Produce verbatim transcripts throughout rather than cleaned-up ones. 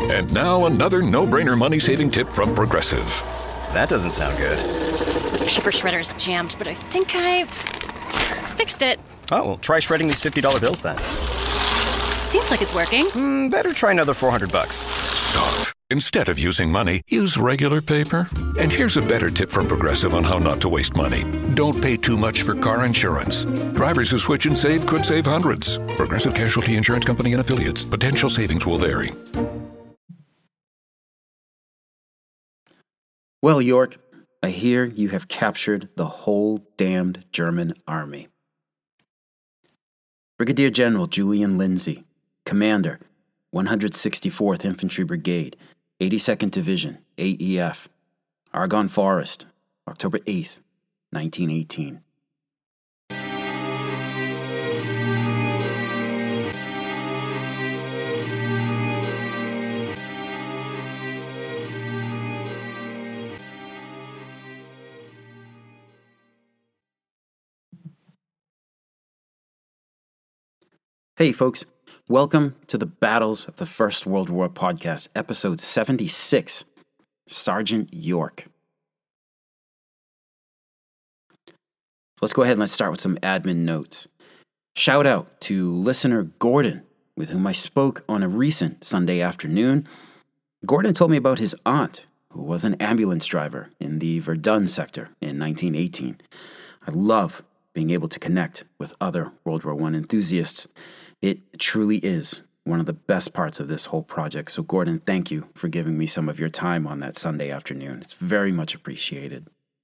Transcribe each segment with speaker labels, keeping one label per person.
Speaker 1: And now another no-brainer money-saving tip from Progressive.
Speaker 2: That doesn't sound good.
Speaker 3: Paper shredder's jammed, but I think I fixed it.
Speaker 2: Oh, well, try shredding these fifty dollar bills then.
Speaker 3: Seems like it's working.
Speaker 2: Mm, better try another four hundred bucks.
Speaker 1: Stop. Instead of using money, use regular paper. And here's a better tip from Progressive on how not to waste money. Don't pay too much for car insurance. Drivers who switch and save could save hundreds. Progressive Casualty Insurance Company and Affiliates. Potential savings will vary.
Speaker 4: Well, York, I hear you have captured the whole damned German army. Brigadier General Julian Lindsay, Commander, one hundred sixty-fourth Infantry Brigade, eighty-second Division, A E F, Argonne Forest, October eighth, nineteen eighteen. Hey folks, welcome to the Battles of the First World War podcast, episode seventy-six, Sergeant York. Let's go ahead and let's start with some admin notes. Shout out to listener Gordon, with whom I spoke on a recent Sunday afternoon. Gordon told me about his aunt, who was an ambulance driver in the Verdun sector in nineteen eighteen. I love being able to connect with other World War One enthusiasts. It truly is one of the best parts of this whole project. So, Gordon, thank you for giving me some of your time on that Sunday afternoon. It's very much appreciated.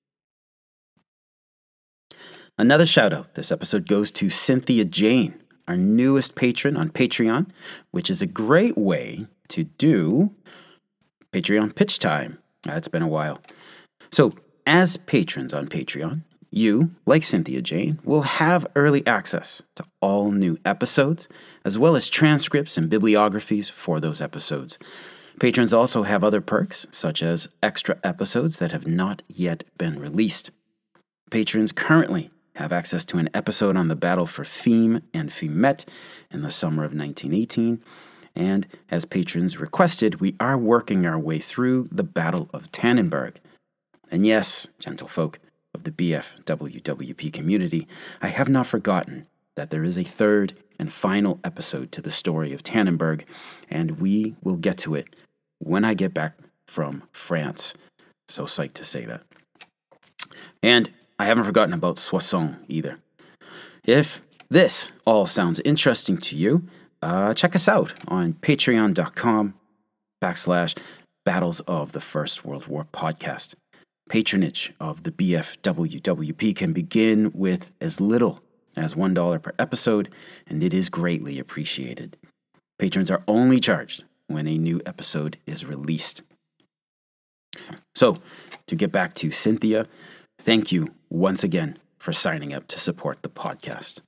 Speaker 4: Another shout out this episode goes to Cynthia Jane, our newest patron on Patreon, which is a great way to do Patreon pitch time. Uh, it's been a while. So, as patrons on Patreon, you, like Cynthia Jane, will have early access to all new episodes, as well as transcripts and bibliographies for those episodes. Patrons also have other perks, such as extra episodes that have not yet been released. Patrons currently have access to an episode on the battle for Fiume and Fiumet in the summer of nineteen eighteen, and as patrons requested, we are working our way through the Battle of Tannenberg. And yes, gentlefolk of the B F W W P community, I have not forgotten that there is a third and final episode to the story of Tannenberg, and we will get to it when I get back from France. So psyched to say that. And I haven't forgotten about Soissons either. If this all sounds interesting to you, uh, check us out on patreon.com backslash Battles of the First World War podcast. Patronage of the B F W W P can begin with as little as one dollar per episode, and it is greatly appreciated. Patrons are only charged when a new episode is released. So, to get back to Cynthia, thank you once again for signing up to support the podcast.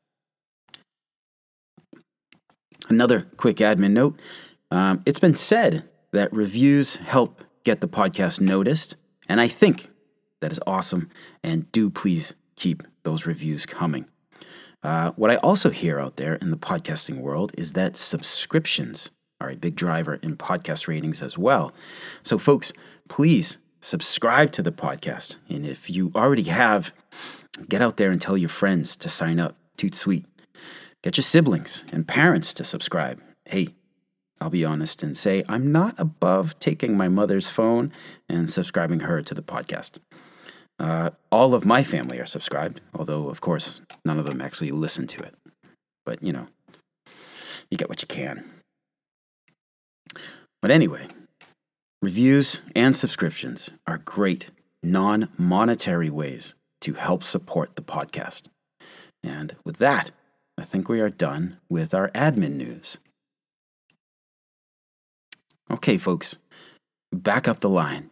Speaker 4: Another quick admin note. Um, it's been said that reviews help get the podcast noticed, and I think that is awesome, and do please keep those reviews coming. Uh, what I also hear out there in the podcasting world is that subscriptions are a big driver in podcast ratings as well. So folks, please subscribe to the podcast, and if you already have, get out there and tell your friends to sign up. Toot sweet. Get your siblings and parents to subscribe. Hey, I'll be honest and say I'm not above taking my mother's phone and subscribing her to the podcast. Uh, all of my family are subscribed, although, of course, none of them actually listen to it. But, you know, you get what you can. But anyway, reviews and subscriptions are great non-monetary ways to help support the podcast. And with that, I think we are done with our admin news. Okay, folks, back up the line.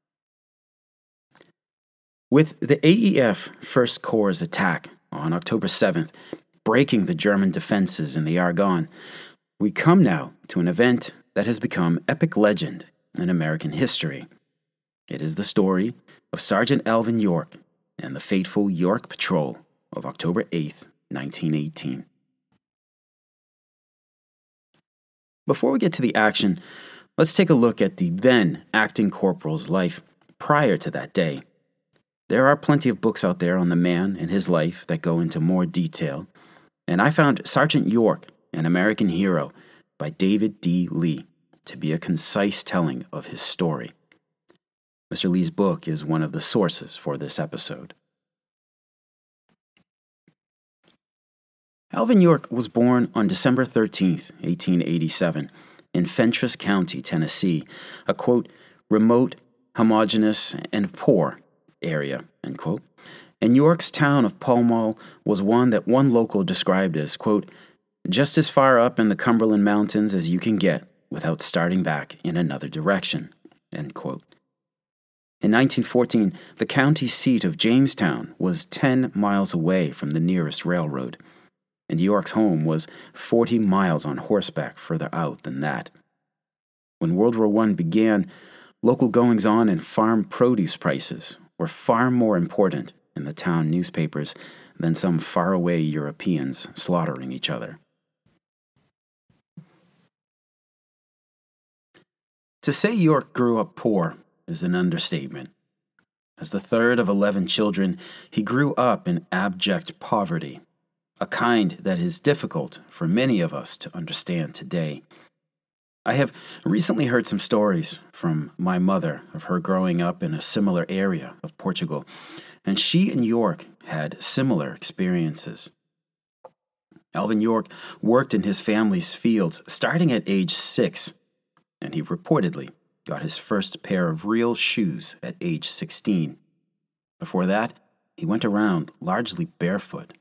Speaker 4: With the A E F First Corps' attack on October seventh, breaking the German defenses in the Argonne, we come now to an event that has become epic legend in American history. It is the story of Sergeant Alvin York and the fateful York Patrol of October eighth, nineteen eighteen. Before we get to the action, Let's take a look at the then acting corporal's life prior to that day. There are plenty of books out there on the man and his life that go into more detail, and I found Sergeant York, An American Hero by David D. Lee to be a concise telling of his story. Mister Lee's book is one of the sources for this episode. Alvin York was born on December thirteenth, eighteen eighty-seven, in Fentress County, Tennessee, a, quote, remote, homogeneous, and poor area, end quote. And York's town of Pall Mall was one that one local described as, quote, just as far up in the Cumberland Mountains as you can get without starting back in another direction, end quote. In nineteen fourteen, the county seat of Jamestown was ten miles away from the nearest railroad, and York's home was forty miles on horseback further out than that. When World War One began, local goings-on and farm produce prices were far more important in the town newspapers than some faraway Europeans slaughtering each other. To say York grew up poor is an understatement. As the third of eleven children, he grew up in abject poverty, a kind that is difficult for many of us to understand today. I have recently heard some stories from my mother of her growing up in a similar area of Portugal, and she and York had similar experiences. Alvin York worked in his family's fields starting at age six, and he reportedly got his first pair of real shoes at age sixteen. Before that, he went around largely barefoot.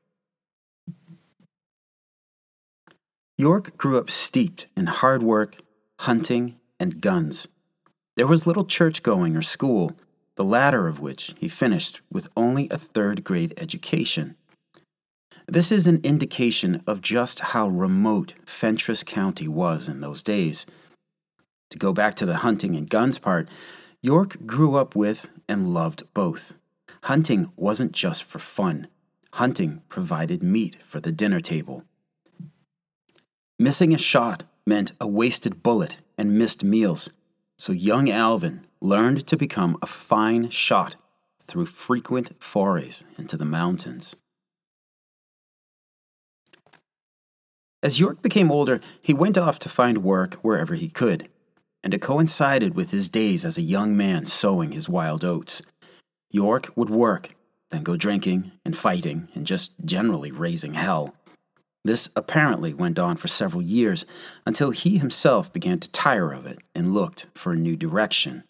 Speaker 4: York grew up steeped in hard work, hunting, and guns. There was little church-going or school, the latter of which he finished with only a third-grade education. This is an indication of just how remote Fentress County was in those days. To go back to the hunting and guns part, York grew up with and loved both. Hunting wasn't just for fun. Hunting provided meat for the dinner table. Missing a shot meant a wasted bullet and missed meals, so young Alvin learned to become a fine shot through frequent forays into the mountains. As York became older, he went off to find work wherever he could, and it coincided with his days as a young man sowing his wild oats. York would work, then go drinking and fighting and just generally raising hell. This apparently went on for several years until he himself began to tire of it and looked for a new direction.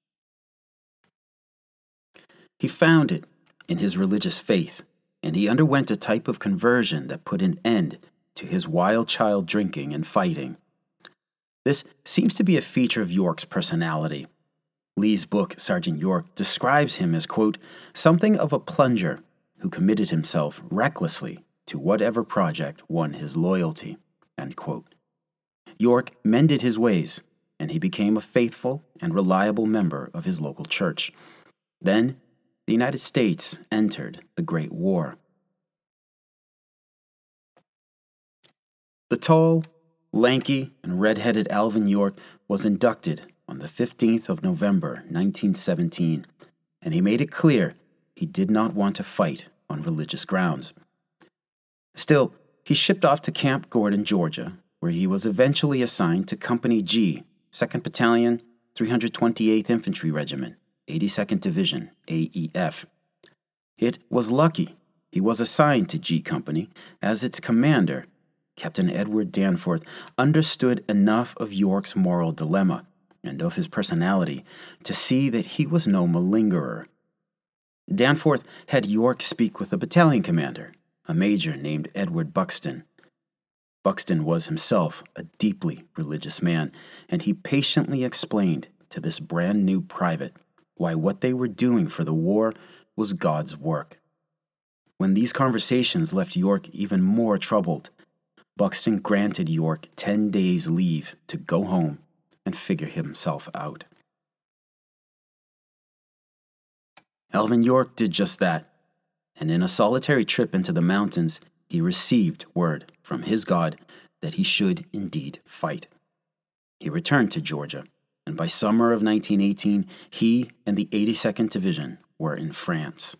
Speaker 4: He found it in his religious faith, and he underwent a type of conversion that put an end to his wild child drinking and fighting. This seems to be a feature of York's personality. Lee's book, Sergeant York, describes him as, quote, something of a plunger who committed himself recklessly to whatever project won his loyalty, end quote. York mended his ways, and he became a faithful and reliable member of his local church. Then, the United States entered the Great War. The tall, lanky, and red-headed Alvin York was inducted on the fifteenth of November, nineteen seventeen, and he made it clear he did not want to fight on religious grounds. Still, he shipped off to Camp Gordon, Georgia, where he was eventually assigned to Company G, second Battalion, three hundred twenty-eighth Infantry Regiment, eighty-second Division, A E F. It was lucky he was assigned to G Company, as its commander, Captain Edward Danforth, understood enough of York's moral dilemma and of his personality to see that he was no malingerer. Danforth had York speak with the battalion commander, a major named Edward Buxton. Buxton was himself a deeply religious man, and he patiently explained to this brand new private why what they were doing for the war was God's work. When these conversations left York even more troubled, Buxton granted York ten days' leave to go home and figure himself out. Alvin York did just that, and in a solitary trip into the mountains, he received word from his God that he should indeed fight. He returned to Georgia, and by summer of nineteen eighteen, he and the eighty-second Division were in France.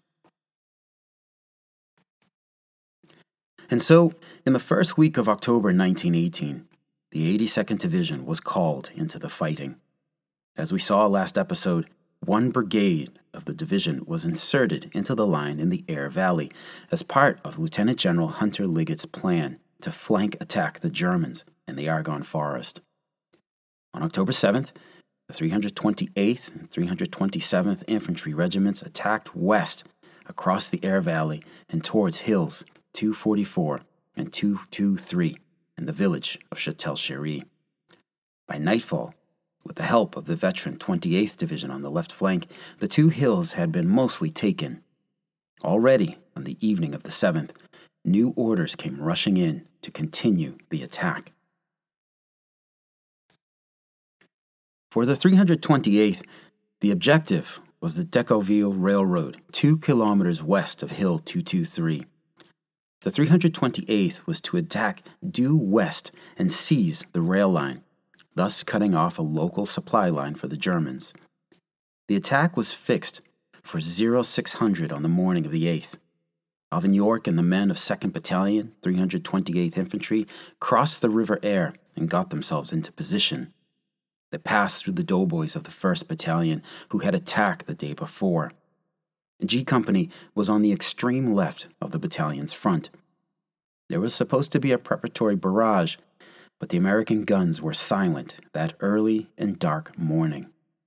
Speaker 4: And so, in the first week of October nineteen eighteen, the eighty-second Division was called into the fighting. As we saw last episode, one brigade of the division was inserted into the line in the Aire Valley as part of Lieutenant General Hunter Liggett's plan to flank attack the Germans in the Argonne Forest. On October seventh, the three hundred twenty-eighth and three hundred twenty-seventh Infantry Regiments attacked west across the Aire Valley and towards Hills two forty-four and two twenty-three in the village of Châtel-Chery. By nightfall, with the help of the veteran twenty-eighth Division on the left flank, the two hills had been mostly taken. Already, on the evening of the seventh, new orders came rushing in to continue the attack. For the three hundred twenty-eighth, the objective was the Decauville Railroad, two kilometers west of Hill two twenty-three. The three hundred twenty-eighth was to attack due west and seize the rail line, thus cutting off a local supply line for the Germans. The attack was fixed for oh six hundred on the morning of the eighth. Alvin York and the men of second Battalion, three hundred twenty-eighth Infantry, crossed the River Aire and got themselves into position. They passed through the doughboys of the first Battalion, who had attacked the day before. G Company was on the extreme left of the battalion's front. There was supposed to be a preparatory barrage, but the American guns were silent that early and dark morning.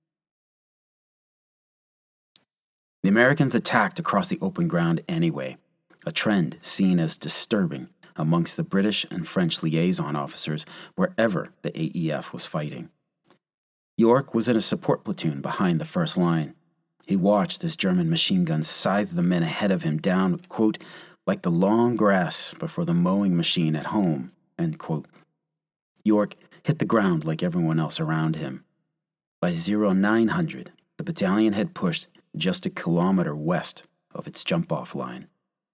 Speaker 4: The Americans attacked across the open ground anyway, a trend seen as disturbing amongst the British and French liaison officers wherever the A E F was fighting. York was in a support platoon behind the first line. He watched as German machine guns scythed the men ahead of him down, quote, like the long grass before the mowing machine at home, end quote. York hit the ground like everyone else around him. By nine hundred, the battalion had pushed just a kilometer west of its jump-off line.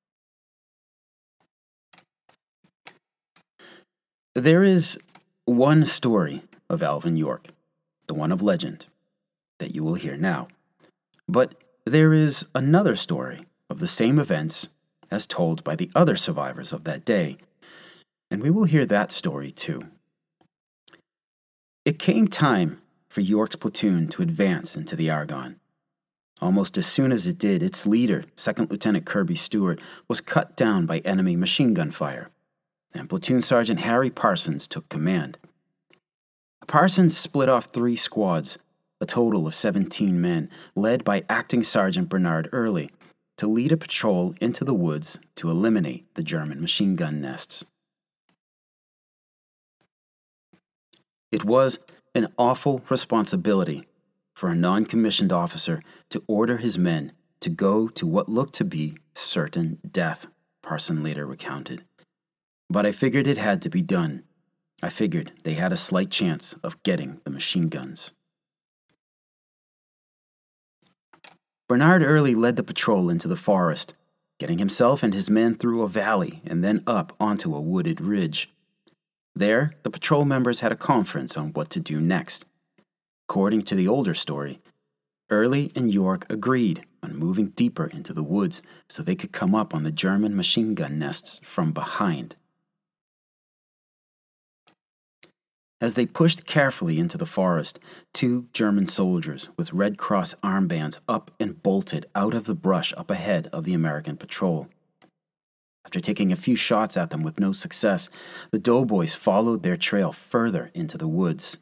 Speaker 4: There is one story of Alvin York, the one of legend, that you will hear now. But there is another story of the same events as told by the other survivors of that day, and we will hear that story too. It came time for York's platoon to advance into the Argonne. Almost as soon as it did, its leader, Second Lieutenant Kirby Stewart, was cut down by enemy machine gun fire, and Platoon Sergeant Harry Parsons took command. Parsons split off three squads, a total of seventeen men, led by Acting Sergeant Bernard Early, to lead a patrol into the woods to eliminate the German machine gun nests. It was an awful responsibility for a non-commissioned officer to order his men to go to what looked to be certain death, Parson later recounted. But I figured it had to be done. I figured they had a slight chance of getting the machine guns. Bernard Early led the patrol into the forest, getting himself and his men through a valley and then up onto a wooded ridge. There, the patrol members had a conference on what to do next. According to the older story, Early and York agreed on moving deeper into the woods so they could come up on the German machine gun nests from behind. As they pushed carefully into the forest, two German soldiers with Red Cross armbands up and bolted out of the brush up ahead of the American patrol. After taking a few shots at them with no success, the doughboys followed their trail further into the woods.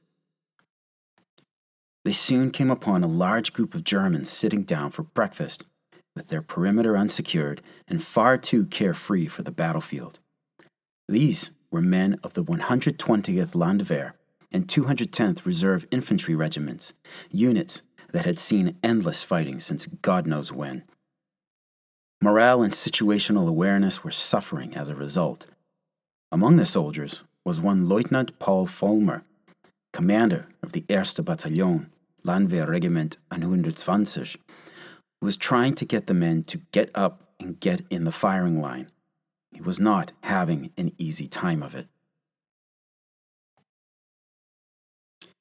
Speaker 4: They soon came upon a large group of Germans sitting down for breakfast, with their perimeter unsecured and far too carefree for the battlefield. These were men of the one hundred twentieth Landwehr and two hundred tenth Reserve Infantry Regiments, units that had seen endless fighting since God knows when. Morale and situational awareness were suffering as a result. Among the soldiers was one Lieutenant Paul Vollmer, commander of the Erste Bataillon, Landwehr Regiment one hundred twenty, who was trying to get the men to get up and get in the firing line. He was not having an easy time of it.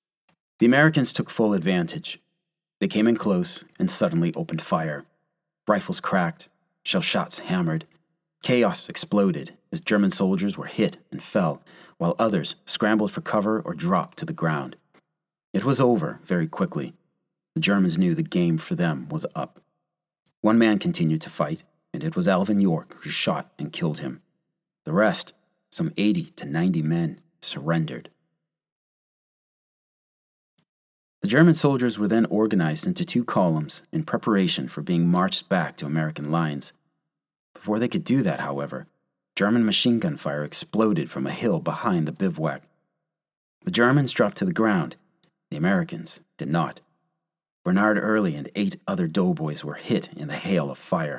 Speaker 4: The Americans took full advantage. They came in close and suddenly opened fire. Rifles cracked, shell shots hammered. Chaos exploded as German soldiers were hit and fell, while others scrambled for cover or dropped to the ground. It was over very quickly. The Germans knew the game for them was up. One man continued to fight, and it was Alvin York who shot and killed him. The rest, some eighty to ninety men, surrendered. The German soldiers were then organized into two columns in preparation for being marched back to American lines. Before they could do that, however, German machine gun fire exploded from a hill behind the bivouac. The Germans dropped to the ground. The Americans did not. Bernard Early and eight other doughboys were hit in the hail of fire.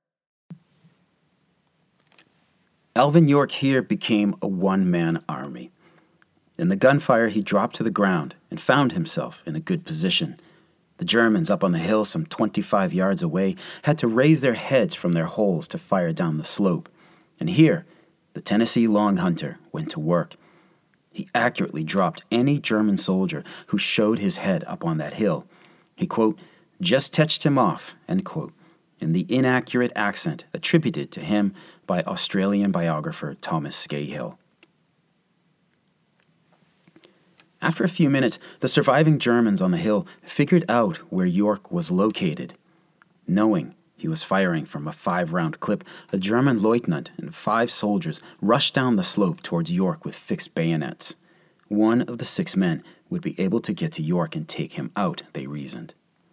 Speaker 4: Alvin York here became a one-man army. In the gunfire, he dropped to the ground and found himself in a good position. The Germans up on the hill some twenty-five yards away had to raise their heads from their holes to fire down the slope. And here, the Tennessee Long Hunter went to work. He accurately dropped any German soldier who showed his head up on that hill. He, quote, just touched him off, end quote, in the inaccurate accent attributed to him by Australian biographer Thomas Scahill. After a few minutes, the surviving Germans on the hill figured out where York was located. Knowing he was firing from a five-round clip, a German lieutenant and five soldiers rushed down the slope towards York with fixed bayonets. One of the six men would be able to get to York and take him out, they reasoned.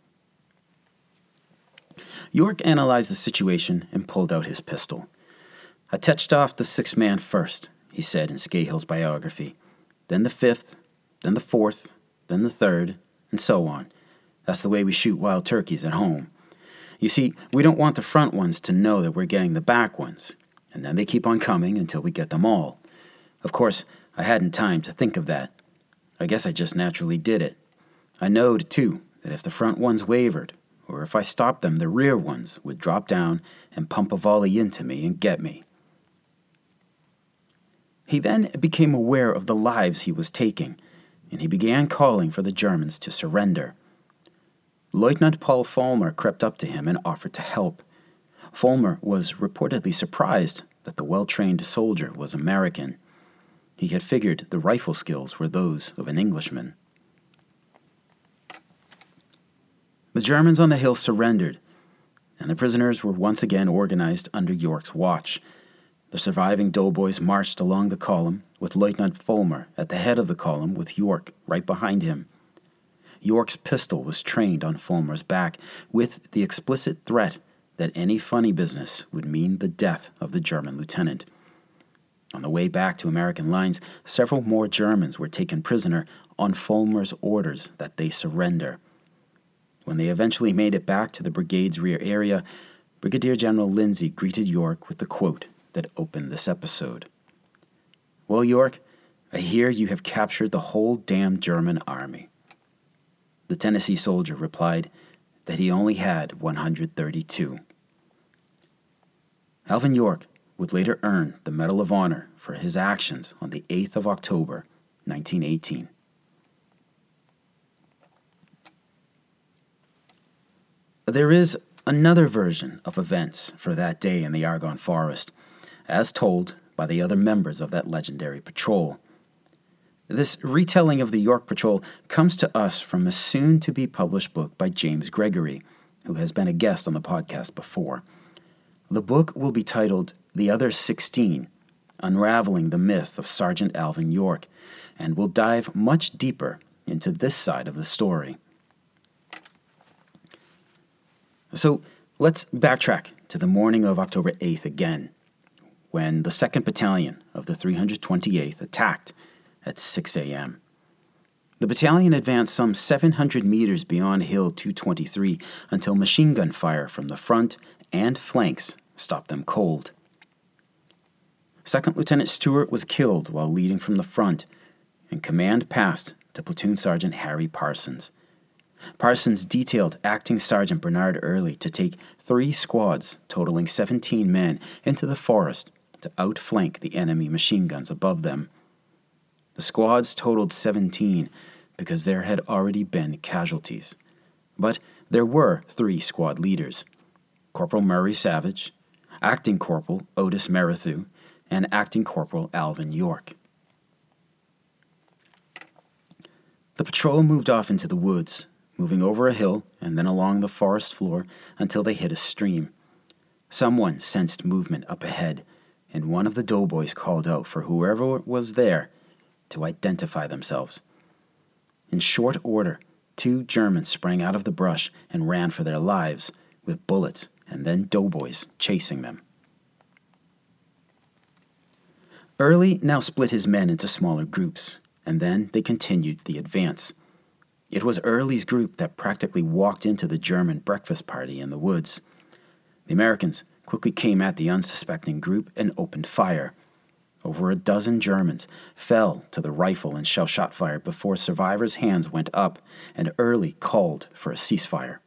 Speaker 4: York analyzed the situation and pulled out his pistol. I touched off the sixth man first, he said in Scahill's biography. Then the fifth, then the fourth, then the third, and so on. That's the way we shoot wild turkeys at home. You see, we don't want the front ones to know that we're getting the back ones, and then they keep on coming until we get them all. Of course, I hadn't time to think of that. I guess I just naturally did it. I knowed, too, that if the front ones wavered, or if I stopped them, the rear ones would drop down and pump a volley into me and get me. He then became aware of the lives he was taking, and he began calling for the Germans to surrender. Lieutenant Paul Fulmer crept up to him and offered to help. Fulmer was reportedly surprised that the well-trained soldier was American. He had figured the rifle skills were those of an Englishman. The Germans on the hill surrendered, and the prisoners were once again organized under York's watch. The surviving doughboys marched along the column, with Lieutenant Fulmer at the head of the column with York right behind him. York's pistol was trained on Fulmer's back, with the explicit threat that any funny business would mean the death of the German lieutenant. On the way back to American lines, several more Germans were taken prisoner on Fulmer's orders that they surrender. When they eventually made it back to the brigade's rear area, Brigadier General Lindsay greeted York with the quote that opened this episode. Well, York, I hear you have captured the whole damn German army. The Tennessee soldier replied that he only had one hundred thirty-two. Alvin York would later earn the Medal of Honor for his actions on the eighth of October, nineteen eighteen. There is another version of events for that day in the Argonne Forest, as told by the other members of that legendary patrol. This retelling of the York Patrol comes to us from a soon-to-be-published book by James Gregory, who has been a guest on the podcast before. The book will be titled The Other Sixteen, Unraveling the Myth of Sergeant Alvin York, and will dive much deeper into this side of the story. So let's backtrack to the morning of October eighth again, when the second Battalion of the three hundred twenty-eighth attacked at six a.m. The battalion advanced some seven hundred meters beyond Hill two twenty-three until machine gun fire from the front and flanks stopped them cold. Second Lieutenant Stewart was killed while leading from the front, and command passed to Platoon Sergeant Harry Parsons. Parsons detailed Acting Sergeant Bernard Early to take three squads totaling seventeen men into the forest to outflank the enemy machine guns above them. The squads totaled seventeen, because there had already been casualties. But there were three squad leaders: Corporal Murray Savage, Acting Corporal Otis Merrithew, and Acting Corporal Alvin York. The patrol moved off into the woods, moving over a hill and then along the forest floor until they hit a stream. Someone sensed movement up ahead, and one of the doughboys called out for whoever was there to identify themselves. In short order, two Germans sprang out of the brush and ran for their lives, with bullets and then doughboys chasing them. Early now split his men into smaller groups, and then they continued the advance. It was Early's group that practically walked into the German breakfast party in the woods. The Americans quickly came at the unsuspecting group and opened fire. Over a dozen Germans fell to the rifle and shell shot fire before survivors' hands went up and Early called for a ceasefire.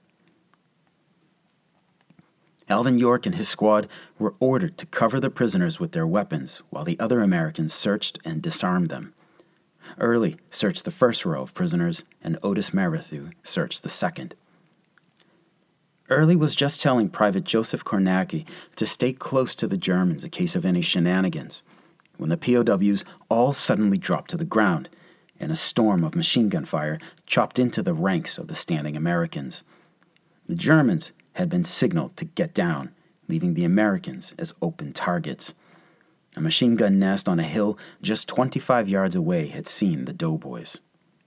Speaker 4: Alvin York and his squad were ordered to cover the prisoners with their weapons while the other Americans searched and disarmed them. Early searched the first row of prisoners, and Otis Merrithew searched the second. Early was just telling Private Joseph Kornacki to stay close to the Germans in case of any shenanigans, when the P O Ws all suddenly dropped to the ground, and a storm of machine gun fire chopped into the ranks of the standing Americans. The Germans had been signaled to get down, leaving the Americans as open targets. A machine gun nest on a hill just twenty-five yards away had seen the doughboys.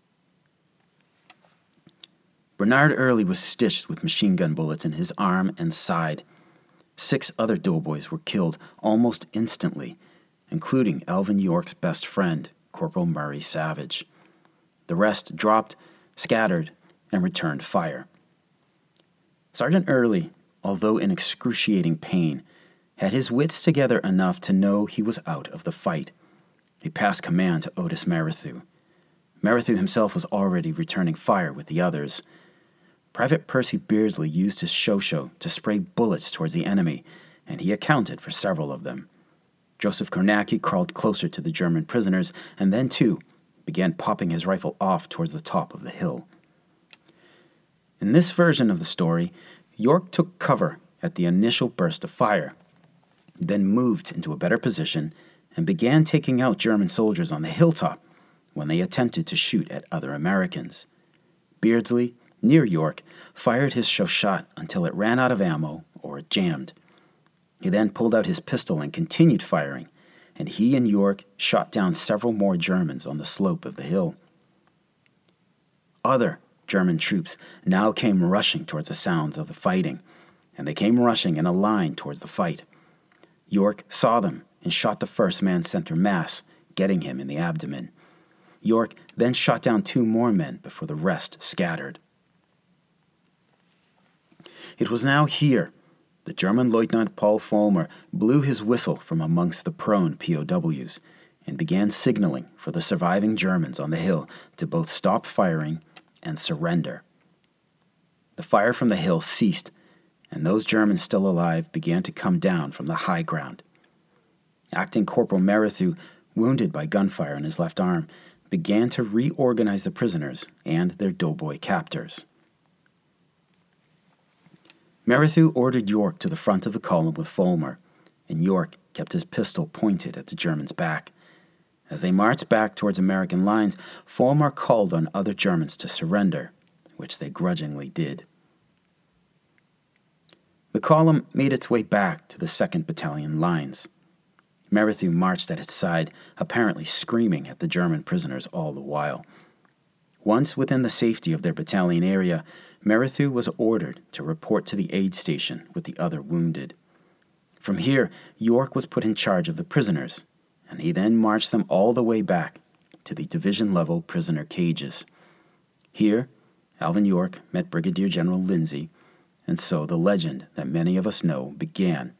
Speaker 4: Bernard Early was stitched with machine gun bullets in his arm and side. Six other doughboys were killed almost instantly, including Alvin York's best friend, Corporal Murray Savage. The rest dropped, scattered, and returned fire. Sergeant Early, although in excruciating pain, had his wits together enough to know he was out of the fight. He passed command to Otis Merrithew. Merrithew himself was already returning fire with the others. Private Percy Beardsley used his shosho to spray bullets towards the enemy, and he accounted for several of them. Joseph Kornacki crawled closer to the German prisoners, and then, too, began popping his rifle off towards the top of the hill. In this version of the story, York took cover at the initial burst of fire, then moved into a better position and began taking out German soldiers on the hilltop when they attempted to shoot at other Americans. Beardsley, near York, fired his shot until it ran out of ammo or it jammed. He then pulled out his pistol and continued firing, and he and York shot down several more Germans on the slope of the hill. Other German troops now came rushing towards the sounds of the fighting, and they came rushing in a line towards the fight. York saw them and shot the first man center mass, getting him in the abdomen. York then shot down two more men before the rest scattered. It was now here that German Lieutenant Paul Vollmer blew his whistle from amongst the prone P O Ws and began signaling for the surviving Germans on the hill to both stop firing and surrender. The fire from the hill ceased, and those Germans still alive began to come down from the high ground. Acting Corporal Merrithew, wounded by gunfire in his left arm, began to reorganize the prisoners and their doughboy captors. Merrithew ordered York to the front of the column with Vollmer, and York kept his pistol pointed at the Germans' back. As they marched back towards American lines, Vollmer called on other Germans to surrender, which they grudgingly did. The column made its way back to the second Battalion lines. Merrithew marched at its side, apparently screaming at the German prisoners all the while. Once within the safety of their battalion area, Merrithew was ordered to report to the aid station with the other wounded. From here, York was put in charge of the prisoners, and he then marched them all the way back to the division-level prisoner cages. Here, Alvin York met Brigadier General Lindsay, and so the legend that many of us know began.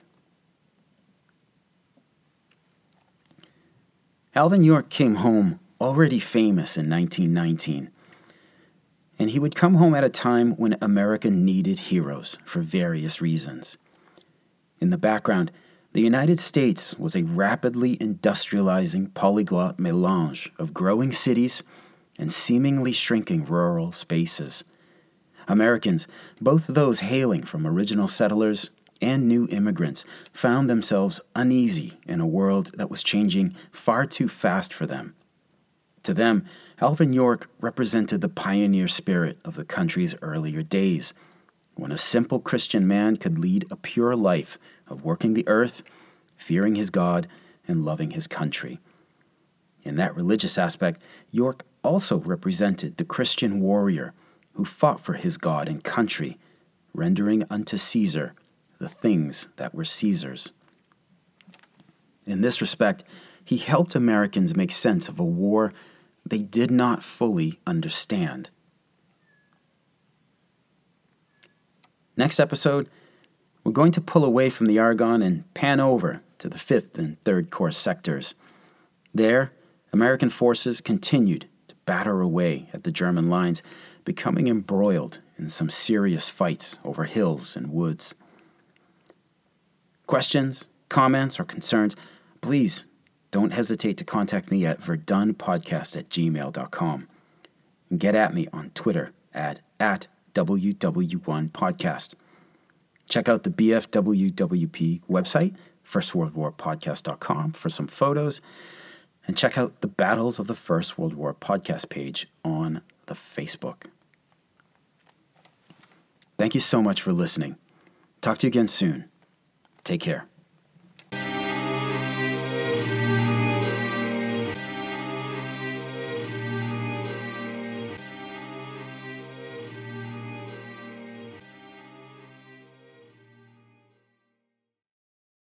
Speaker 4: Alvin York came home already famous in nineteen nineteen, and he would come home at a time when America needed heroes for various reasons. In the background, the United States was a rapidly industrializing polyglot melange of growing cities, and seemingly shrinking rural spaces. Americans, both those hailing from original settlers and new immigrants, found themselves uneasy in a world that was changing far too fast for them. To them, Alvin York represented the pioneer spirit of the country's earlier days, when a simple Christian man could lead a pure life of working the earth, fearing his God, and loving his country. In that religious aspect, York also represented the Christian warrior who fought for his God and country, rendering unto Caesar the things that were Caesar's. In this respect, he helped Americans make sense of a war they did not fully understand. Next episode, we're going to pull away from the Argonne and pan over to the fifth and third Corps sectors. There, American forces continued to batter away at the German lines, becoming embroiled in some serious fights over hills and woods. Questions, comments, or concerns, please don't hesitate to contact me at verdunpodcast at gmail dot com. And get at me on Twitter at, at W W one podcast. Check out the B F W W P website, first world war podcast dot com, for some photos. And check out the Battles of the First World War podcast page on the Facebook. Thank you so much for listening. Talk to you again soon. Take care.